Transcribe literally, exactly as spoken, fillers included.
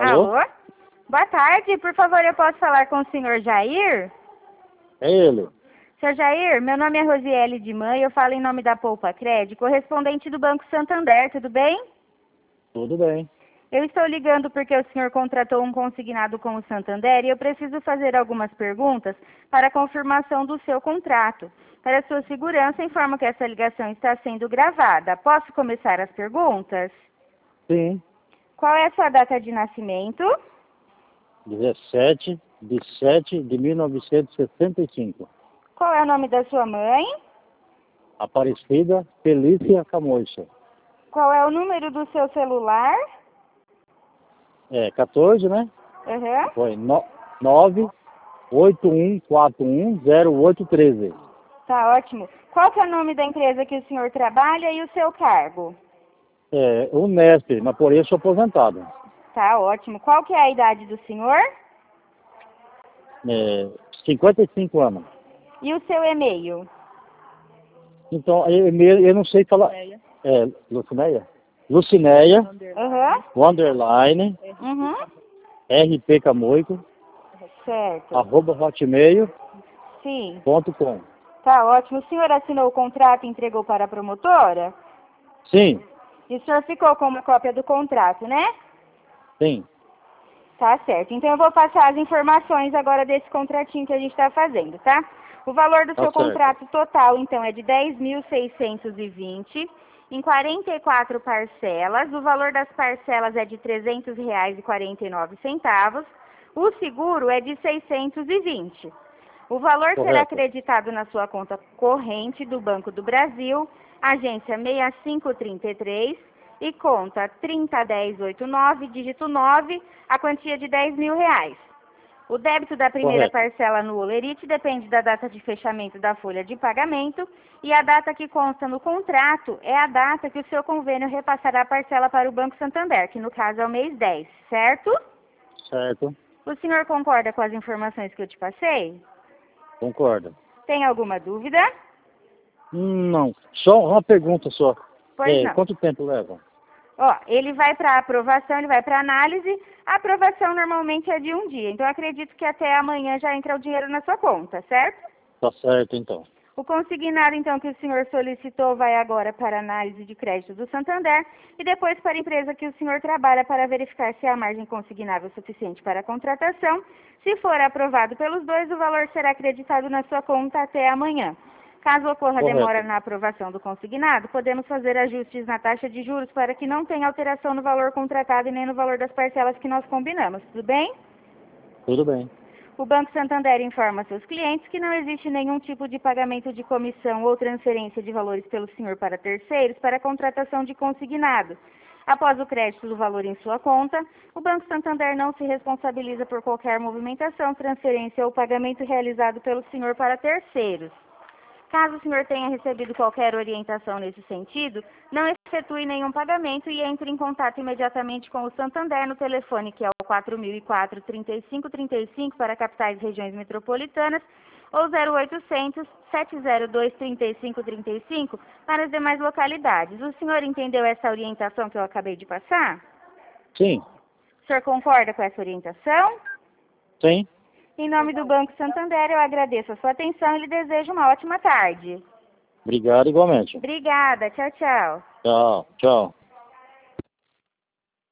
Alô? Alô? Boa tarde, por favor, eu posso falar com o senhor Jair? É ele. Senhor Jair, meu nome é Rosiele de Mãe, eu falo em nome da Poupa Cred, correspondente do Banco Santander, tudo bem? Tudo bem. Eu estou ligando porque o senhor contratou um consignado com o Santander e eu preciso fazer algumas perguntas para a confirmação do seu contrato. Para sua segurança, informo que essa ligação está sendo gravada. Posso começar as perguntas? Sim. Qual é a sua data de nascimento? dezessete de sete de mil novecentos e sessenta e cinco. Qual é o nome da sua mãe? Aparecida Felícia Camões. Qual é o número do seu celular? É, quatorze, né? Uhum. Foi no, nove oito um quatro um zero oito um três. Tá ótimo. Qual que é o nome da empresa que o senhor trabalha e o seu cargo? É, o mestre, mas porém eu sou aposentado. Tá ótimo. Qual que é a idade do senhor? É, cinquenta e cinco anos. E o seu e-mail? Então, eu, eu eu não sei falar. É, Lucinéia? Lucinéia, Uhum. underline, Uhum. R P Camoico, Certo. arroba hotmail Sim. ponto com. Tá ótimo. O senhor assinou o contrato e entregou para a promotora? Sim, E o senhor ficou com uma cópia do contrato, né? sim. Tá certo. Então eu vou passar as informações agora desse contratinho que a gente está fazendo, tá? O valor do Tá seu certo. contrato total, então, é de dez mil seiscentos e vinte em quarenta e quatro parcelas. O valor das parcelas é de trezentos reais e quarenta e nove centavos. O seguro é de seiscentos e vinte. O valor será Correto. acreditado na sua conta corrente do Banco do Brasil, agência seis cinco três três e conta trinta dez oitenta e nove, dígito nove, a quantia de dez mil reais. O débito da primeira Correto. parcela no Olerite depende da data de fechamento da folha de pagamento e a data que consta no contrato é a data que o seu convênio repassará a parcela para o Banco Santander, que no caso é o mês dez, certo? Certo. O senhor concorda com as informações que eu te passei? Concordo. Tem alguma dúvida? Não. Só uma pergunta só. Pois É, não. quanto tempo leva? Ó, ele vai para aprovação, ele vai para análise. A aprovação normalmente é de um dia. Então, eu acredito que até amanhã já entra o dinheiro na sua conta, certo? Tá certo, então. O consignado, então, que o senhor solicitou vai agora para análise de crédito do Santander e depois para a empresa que o senhor trabalha para verificar se há margem consignável suficiente para a contratação. Se for aprovado pelos dois, o valor será acreditado na sua conta até amanhã. Caso ocorra Correto. demora na aprovação do consignado, podemos fazer ajustes na taxa de juros para que não tenha alteração no valor contratado e nem no valor das parcelas que nós combinamos, tudo bem? Tudo bem. O Banco Santander informa seus clientes que não existe nenhum tipo de pagamento de comissão ou transferência de valores pelo senhor para terceiros para a contratação de consignado. Após o crédito do valor em sua conta, o Banco Santander não se responsabiliza por qualquer movimentação, transferência ou pagamento realizado pelo senhor para terceiros. Caso o senhor tenha recebido qualquer orientação nesse sentido, não efetue nenhum pagamento e entre em contato imediatamente com o Santander no telefone que é o quatro mil e quatro, trinta e cinco trinta e cinco para capitais e regiões metropolitanas ou zero oitocentos, sete zero dois, trinta e cinco trinta e cinco para as demais localidades. O senhor entendeu essa orientação que eu acabei de passar? Sim. O senhor concorda com essa orientação? Sim. Em nome do Banco Santander, eu agradeço a sua atenção e lhe desejo uma ótima tarde. Obrigado igualmente. Obrigada. Tchau, tchau. Tchau, tchau.